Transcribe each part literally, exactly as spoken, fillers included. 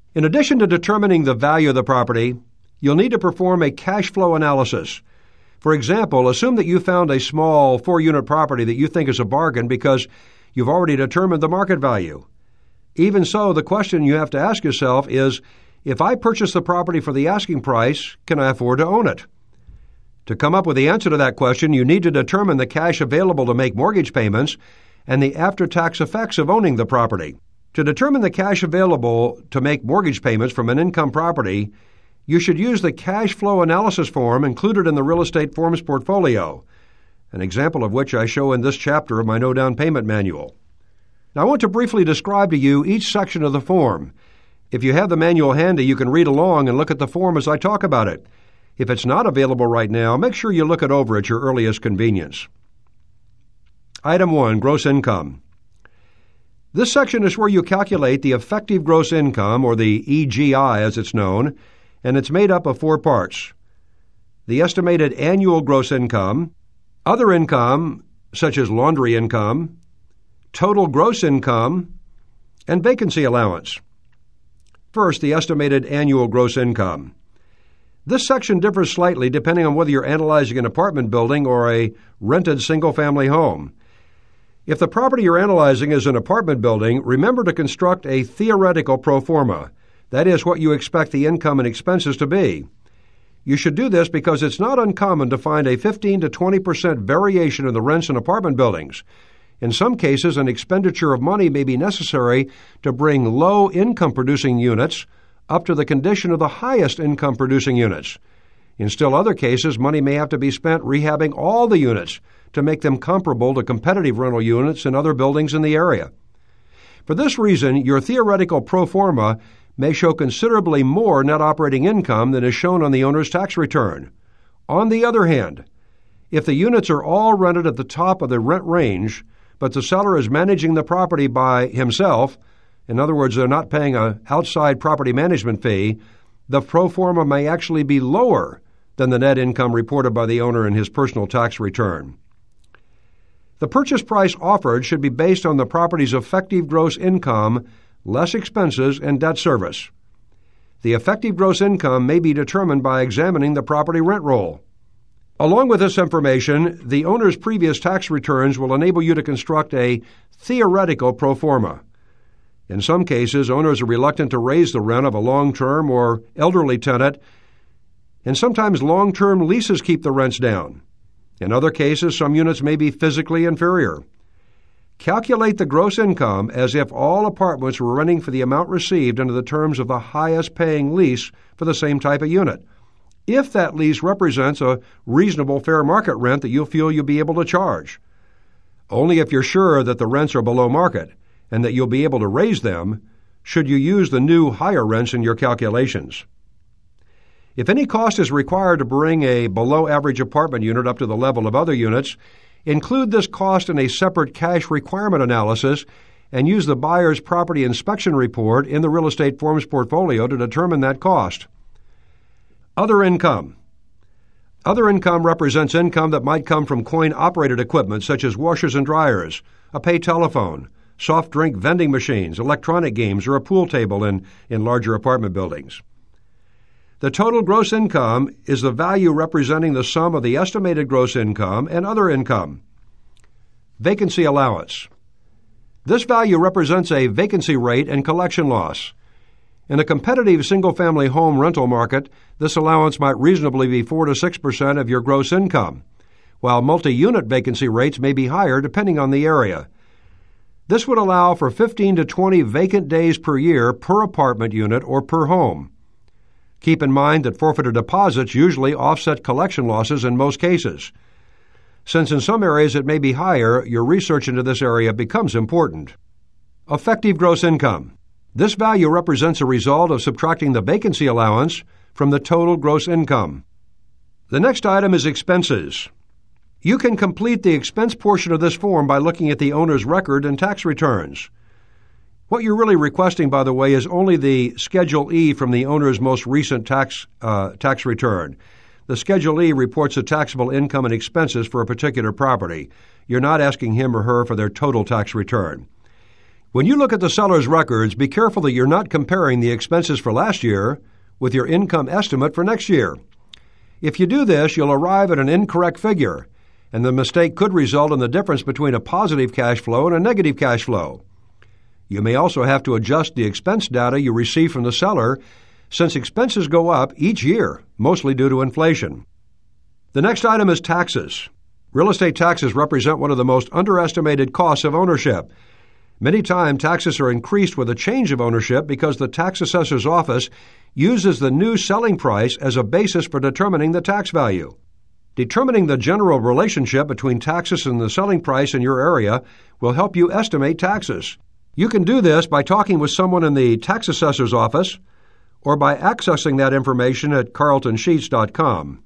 In addition to determining the value of the property, you'll need to perform a cash flow analysis. For example, assume that you found a small four-unit property that you think is a bargain because you've already determined the market value. Even so, the question you have to ask yourself is, if I purchase the property for the asking price, can I afford to own it? To come up with the answer to that question, you need to determine the cash available to make mortgage payments and the after-tax effects of owning the property. To determine the cash available to make mortgage payments from an income property, you should use the cash flow analysis form included in the Real Estate Forms portfolio, an example of which I show in this chapter of my No Down Payment Manual. Now, I want to briefly describe to you each section of the form. If you have the manual handy, you can read along and look at the form as I talk about it. If it's not available right now, make sure you look it over at your earliest convenience. Item one, gross income. This section is where you calculate the effective gross income, or the E G I as it's known, and it's made up of four parts: the estimated annual gross income, other income, such as laundry income, total gross income, and vacancy allowance. First, the estimated annual gross income. This section differs slightly depending on whether you're analyzing an apartment building or a rented single-family home. If the property you're analyzing is an apartment building, remember to construct a theoretical pro forma. That is, what you expect the income and expenses to be. You should do this because it's not uncommon to find a fifteen to twenty percent variation in the rents in apartment buildings. In some cases, an expenditure of money may be necessary to bring low income-producing units up to the condition of the highest income-producing units. In still other cases, money may have to be spent rehabbing all the units to make them comparable to competitive rental units in other buildings in the area. For this reason, your theoretical pro forma may show considerably more net operating income than is shown on the owner's tax return. On the other hand, if the units are all rented at the top of the rent range, but the seller is managing the property by himself, in other words, they're not paying an outside property management fee, the pro forma may actually be lower than the net income reported by the owner in his personal tax return. The purchase price offered should be based on the property's effective gross income, less expenses, and debt service. The effective gross income may be determined by examining the property rent roll. Along with this information, the owner's previous tax returns will enable you to construct a theoretical pro forma. In some cases, owners are reluctant to raise the rent of a long-term or elderly tenant, and sometimes long-term leases keep the rents down. In other cases, some units may be physically inferior. Calculate the gross income as if all apartments were renting for the amount received under the terms of the highest-paying lease for the same type of unit, if that lease represents a reasonable fair market rent that you'll feel you'll be able to charge. Only if you're sure that the rents are below market and that you'll be able to raise them should you use the new higher rents in your calculations. If any cost is required to bring a below-average apartment unit up to the level of other units, include this cost in a separate cash requirement analysis and use the buyer's property inspection report in the Real Estate Forms portfolio to determine that cost. Other income. Other income represents income that might come from coin-operated equipment such as washers and dryers, a pay telephone, soft drink vending machines, electronic games, or a pool table in, in larger apartment buildings. The total gross income is the value representing the sum of the estimated gross income and other income. Vacancy allowance. This value represents a vacancy rate and collection loss. In a competitive single-family home rental market, this allowance might reasonably be four to six percent of your gross income, while multi-unit vacancy rates may be higher depending on the area. This would allow for fifteen to twenty vacant days per year per apartment unit or per home. Keep in mind that forfeited deposits usually offset collection losses in most cases. Since in some areas it may be higher, your research into this area becomes important. Effective gross income. This value represents a result of subtracting the vacancy allowance from the total gross income. The next item is expenses. You can complete the expense portion of this form by looking at the owner's record and tax returns. What you're really requesting, by the way, is only the Schedule E from the owner's most recent tax uh, tax return. The Schedule E reports the taxable income and expenses for a particular property. You're not asking him or her for their total tax return. When you look at the seller's records, be careful that you're not comparing the expenses for last year with your income estimate for next year. If you do this, you'll arrive at an incorrect figure, and the mistake could result in the difference between a positive cash flow and a negative cash flow. You may also have to adjust the expense data you receive from the seller, since expenses go up each year, mostly due to inflation. The next item is taxes. Real estate taxes represent one of the most underestimated costs of ownership. Many times, taxes are increased with a change of ownership because the tax assessor's office uses the new selling price as a basis for determining the tax value. Determining the general relationship between taxes and the selling price in your area will help you estimate taxes. You can do this by talking with someone in the tax assessor's office or by accessing that information at carlton sheets dot com.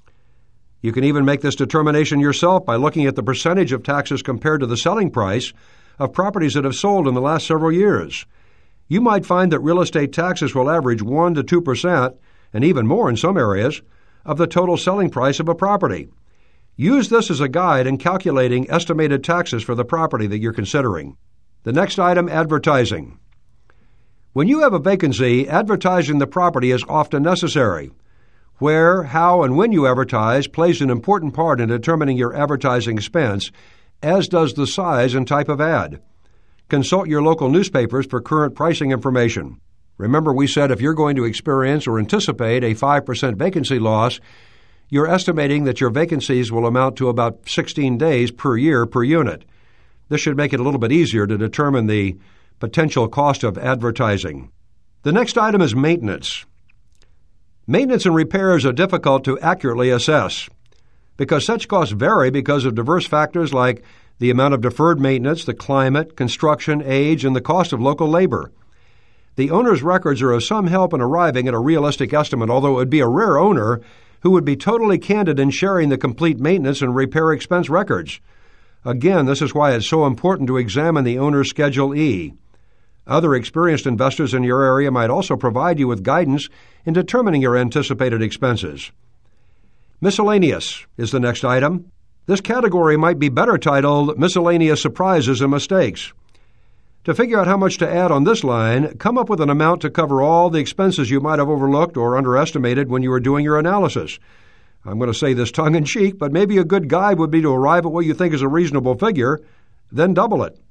You can even make this determination yourself by looking at the percentage of taxes compared to the selling price of properties that have sold in the last several years. You might find that real estate taxes will average one to two percent, and even more in some areas, of the total selling price of a property. Use this as a guide in calculating estimated taxes for the property that you're considering. The next item, advertising. When you have a vacancy, advertising the property is often necessary. Where, how, and when you advertise plays an important part in determining your advertising expense, as does the size and type of ad. Consult your local newspapers for current pricing information. Remember, we said if you're going to experience or anticipate a five percent vacancy loss, you're estimating that your vacancies will amount to about sixteen days per year per unit. This should make it a little bit easier to determine the potential cost of advertising. The next item is maintenance. Maintenance and repairs are difficult to accurately assess because such costs vary because of diverse factors like the amount of deferred maintenance, the climate, construction, age, and the cost of local labor. The owner's records are of some help in arriving at a realistic estimate, although it would be a rare owner who would be totally candid in sharing the complete maintenance and repair expense records. Again, this is why it's so important to examine the owner's Schedule E. Other experienced investors in your area might also provide you with guidance in determining your anticipated expenses. Miscellaneous is the next item. This category might be better titled Miscellaneous Surprises and Mistakes. To figure out how much to add on this line, come up with an amount to cover all the expenses you might have overlooked or underestimated when you were doing your analysis. I'm going to say this tongue-in-cheek, but maybe a good guide would be to arrive at what you think is a reasonable figure, then double it.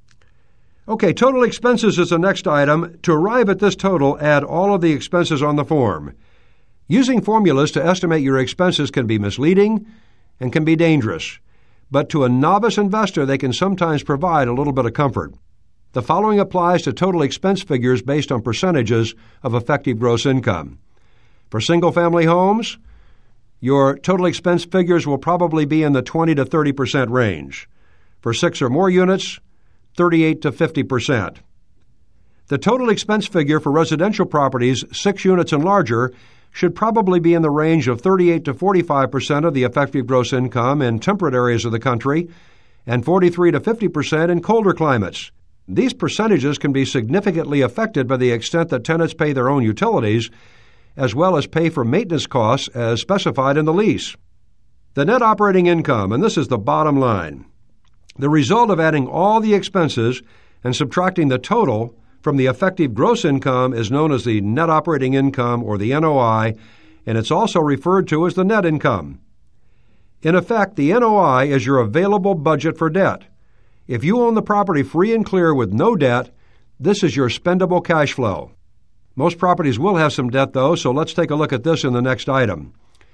Okay, total expenses is the next item. To arrive at this total, add all of the expenses on the form. Using formulas to estimate your expenses can be misleading and can be dangerous, but to a novice investor, they can sometimes provide a little bit of comfort. The following applies to total expense figures based on percentages of effective gross income. For single-family homes, your total expense figures will probably be in the twenty to thirty percent range. For six or more units, thirty-eight to fifty percent. The total expense figure for residential properties, six units and larger, should probably be in the range of thirty-eight to forty-five percent of the effective gross income in temperate areas of the country and forty-three to fifty percent in colder climates. These percentages can be significantly affected by the extent that tenants pay their own utilities, as well as pay for maintenance costs as specified in the lease. The net operating income, and this is the bottom line. The result of adding all the expenses and subtracting the total from the effective gross income is known as the net operating income, or the N O I, and it's also referred to as the net income. In effect, the N O I is your available budget for debt. If you own the property free and clear with no debt, this is your spendable cash flow. Most properties will have some debt, though, so let's take a look at this in the next item.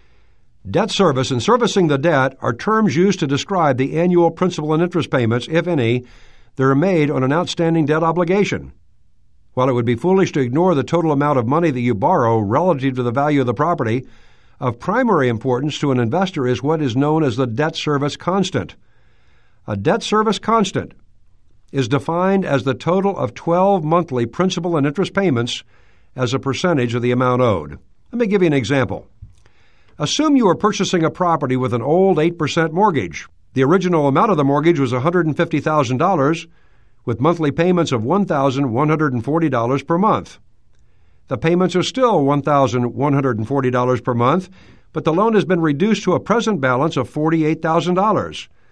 Debt service and servicing the debt are terms used to describe the annual principal and interest payments, if any, that are made on an outstanding debt obligation. While it would be foolish to ignore the total amount of money that you borrow relative to the value of the property, of primary importance to an investor is what is known as the debt service constant. A debt service constant is defined as the total of twelve monthly principal and interest payments as a percentage of the amount owed. Let me give you an example. Assume you are purchasing a property with an old eight percent mortgage. The original amount of the mortgage was one hundred fifty thousand dollars, with monthly payments of one thousand one hundred forty dollars per month. The payments are still one thousand one hundred forty dollars per month, but the loan has been reduced to a present balance of forty-eight thousand dollars.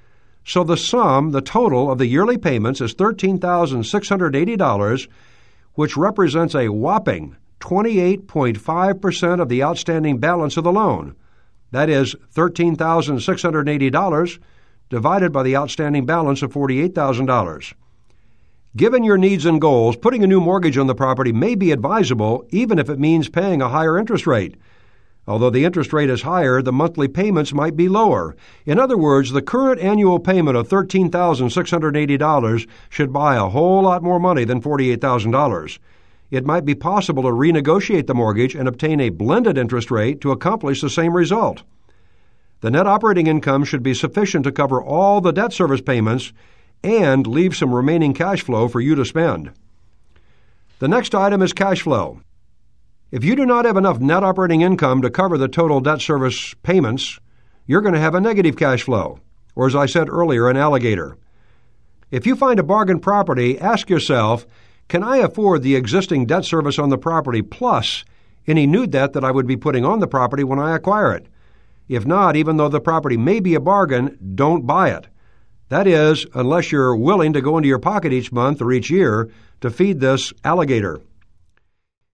So the sum, the total of the yearly payments is thirteen thousand six hundred eighty dollars, which represents a whopping twenty-eight point five percent of the outstanding balance of the loan. That is thirteen thousand six hundred eighty dollars divided by the outstanding balance of forty-eight thousand dollars. Given your needs and goals, putting a new mortgage on the property may be advisable, even if it means paying a higher interest rate. Although the interest rate is higher, the monthly payments might be lower. In other words, the current annual payment of thirteen thousand six hundred eighty dollars should buy a whole lot more money than forty-eight thousand dollars. It might be possible to renegotiate the mortgage and obtain a blended interest rate to accomplish the same result. The net operating income should be sufficient to cover all the debt service payments and leave some remaining cash flow for you to spend. The next item is cash flow. If you do not have enough net operating income to cover the total debt service payments, you're going to have a negative cash flow, or as I said earlier, an alligator. If you find a bargain property, ask yourself, can I afford the existing debt service on the property plus any new debt that I would be putting on the property when I acquire it? If not, even though the property may be a bargain, don't buy it. That is, unless you're willing to go into your pocket each month or each year to feed this alligator.